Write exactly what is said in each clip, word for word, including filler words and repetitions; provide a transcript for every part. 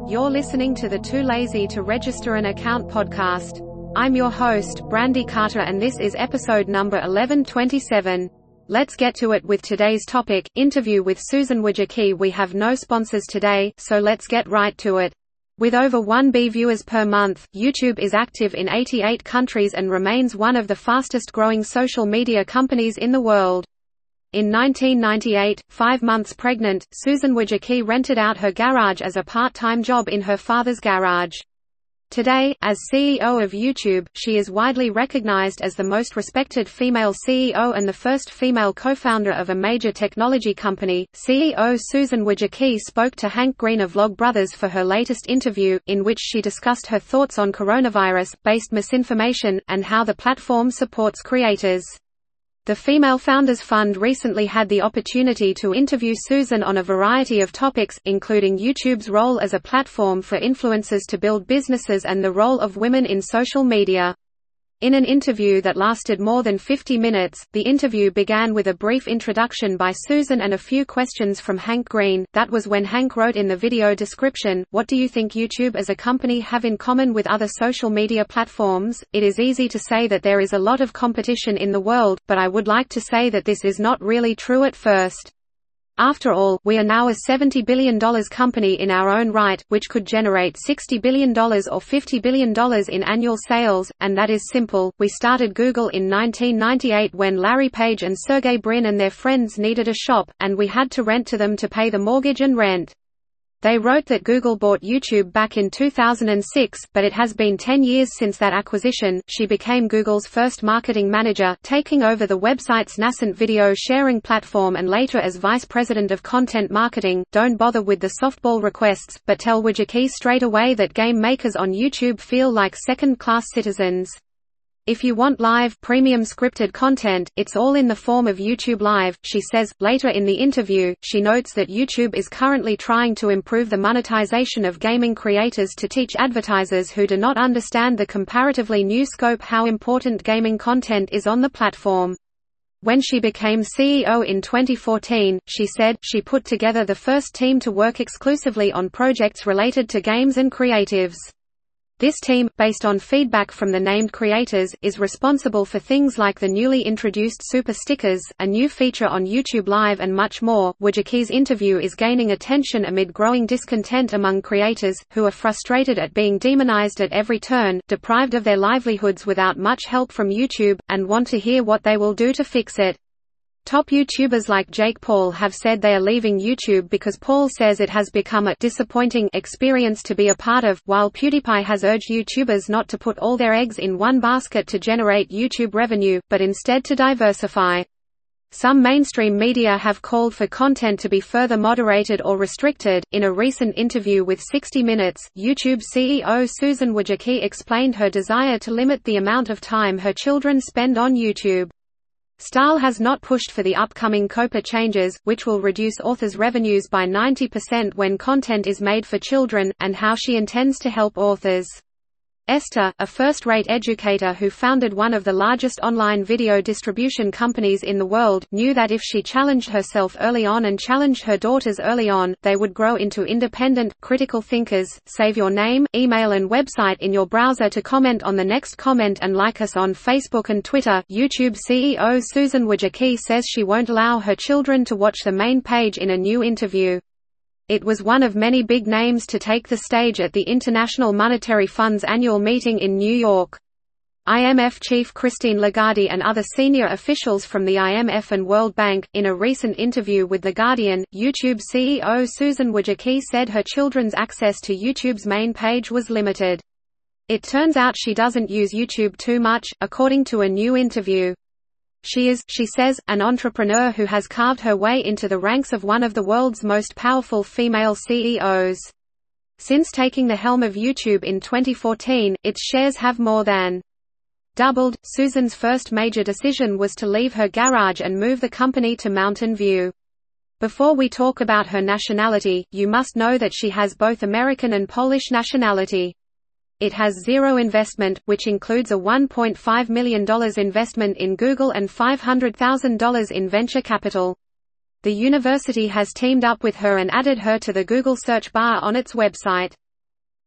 You're listening to the Too Lazy to Register an Account podcast. I'm your host, Brandy Carter, and this is episode number eleven twenty-seven. Let's get to it with today's topic, interview with Susan Wojcicki. We have no sponsors today, so let's get right to it. With over one billion viewers per month, YouTube is active in eighty-eight countries and remains one of the fastest growing social media companies in the world. In nineteen ninety-eight, five months pregnant, Susan Wojcicki rented out her garage as a part-time job in her father's garage. Today, as C E O of YouTube, she is widely recognized as the most respected female C E O and the first female co-founder of a major technology company. C E O Susan Wojcicki spoke to Hank Green of Vlogbrothers for her latest interview, in which she discussed her thoughts on coronavirus-based misinformation, and how the platform supports creators. The Female Founders Fund recently had the opportunity to interview Susan on a variety of topics, including YouTube's role as a platform for influencers to build businesses and the role of women in social media. In an interview that lasted more than fifty minutes, the interview began with a brief introduction by Susan and a few questions from Hank Green. That was when Hank wrote in the video description, "What do you think YouTube as a company have in common with other social media platforms? It is easy to say that there is a lot of competition in the world, but I would like to say that this is not really true at first. After all, we are now a seventy billion dollar company in our own right, which could generate sixty billion dollars or fifty billion dollars in annual sales, and that is simple. We started Google in nineteen ninety-eight when Larry Page and Sergey Brin and their friends needed a shop, and we had to rent to them to pay the mortgage and rent. They wrote that Google bought YouTube back in two thousand six, but it has been ten years since that acquisition." She became Google's first marketing manager, taking over the website's nascent video sharing platform, and later as vice president of content marketing. "Don't bother with the softball requests, but tell Wojcicki straight away that game makers on YouTube feel like second-class citizens. If you want live, premium scripted content, it's all in the form of YouTube Live," she says. Later in the interview, she notes that YouTube is currently trying to improve the monetization of gaming creators to teach advertisers who do not understand the comparatively new scope how important gaming content is on the platform. When she became C E O in twenty fourteen, she said, she put together the first team to work exclusively on projects related to games and creatives. This team, based on feedback from the named creators, is responsible for things like the newly introduced Super Stickers, a new feature on YouTube Live, and much more. Wojcicki's interview is gaining attention amid growing discontent among creators, who are frustrated at being demonized at every turn, deprived of their livelihoods without much help from YouTube, and want to hear what they will do to fix it. Top YouTubers like Jake Paul have said they are leaving YouTube because Paul says it has become a disappointing experience to be a part of, while PewDiePie has urged YouTubers not to put all their eggs in one basket to generate YouTube revenue, but instead to diversify. Some mainstream media have called for content to be further moderated or restricted. In a recent interview with sixty minutes, YouTube C E O Susan Wojcicki explained her desire to limit the amount of time her children spend on YouTube. Stahl has not pushed for the upcoming COPPA changes, which will reduce authors' revenues by ninety percent when content is made for children, and how she intends to help authors. Esther, a first-rate educator who founded one of the largest online video distribution companies in the world, knew that if she challenged herself early on and challenged her daughters early on, they would grow into independent, critical thinkers. Save your name, email and website in your browser to comment on the next comment and like us on Facebook and Twitter. YouTube C E O Susan Wojcicki says she won't allow her children to watch the main page in a new interview. It was one of many big names to take the stage at the International Monetary Fund's annual meeting in New York. I M F chief Christine Lagarde and other senior officials from the I M F and World Bank. In a recent interview with The Guardian, YouTube C E O Susan Wojcicki said her children's access to YouTube's main page was limited. It turns out she doesn't use YouTube too much, according to a new interview. She is, she says, an entrepreneur who has carved her way into the ranks of one of the world's most powerful female C E Os. Since taking the helm of YouTube in twenty fourteen, its shares have more than doubled. Susan's first major decision was to leave her garage and move the company to Mountain View. Before we talk about her nationality, you must know that she has both American and Polish nationality. It has zero investment, which includes a one point five million dollars investment in Google and five hundred thousand dollars in venture capital. The university has teamed up with her and added her to the Google search bar on its website.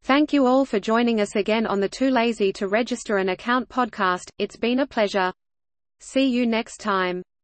Thank you all for joining us again on the Too Lazy to Register an Account podcast. It's been a pleasure. See you next time.